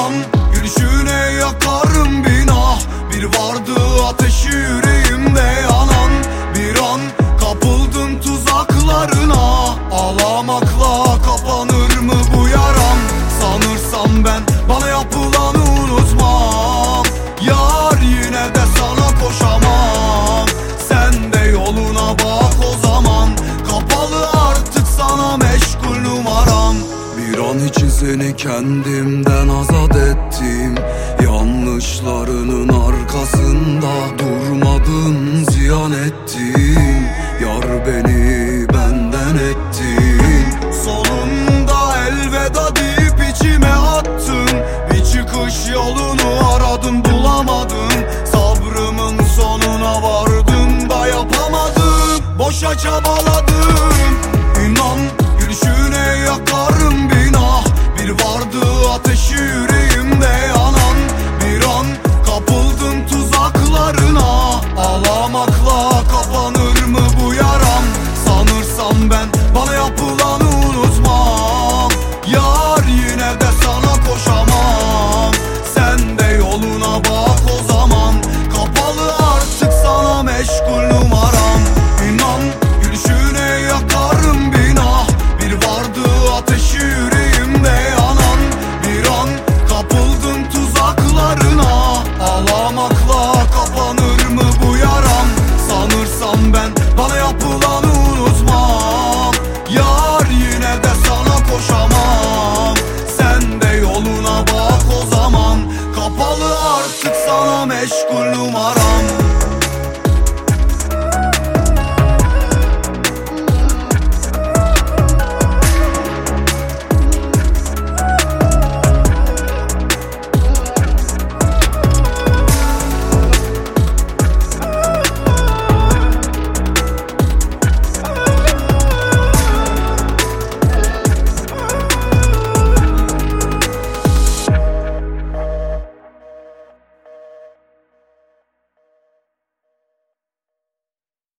İnan gülüşüne yakarım binah. Bir vardı ateşi yüreğimde yanan. Bir an kapıldım tuzaklarına. Ağlamakla kapanır mı bu yaram? Sanırsam ben bana yapılanı unutmam. Yar yine de sana koşamam. Sen de yoluna bak o zaman. Kapalı artık sana meşgul numaram. Bir an için seni kendimden azat ettim. Yanlışlarının arkasında durmadın, ziyan ettin. Yar beni benden ettin. Sonunda elveda deyip içime attın. Bir çıkış yolunu aradım bulamadım. Sabrımın sonuna vardım da yapamadım. Boşa çabaladım. İnan gülüşüne yakarım binah. Bir vardı ateşi yüreğimde yanan. Bir an kapıldım tuzaklarına. Ağlamakla kapanır mı bu yaram? Sanırsam ben bana yapılanı unutmam. Yar yine de sana koşamam. Sen de yoluna bak o zaman. Kapalı artık sana meşgul numaram. İnan gülüşüne yakarım binah. Bir vardı ateşi yüreğimde yanan. Bir an kapıldım tuzaklarına. Ağlamakla kapanır mı bu yaram? Sanırsam ben bana yapılanı unutmam. Yar yine de sana koşamam. Sen de yoluna bak o zaman. Kapalı artık sana meşgul numaram.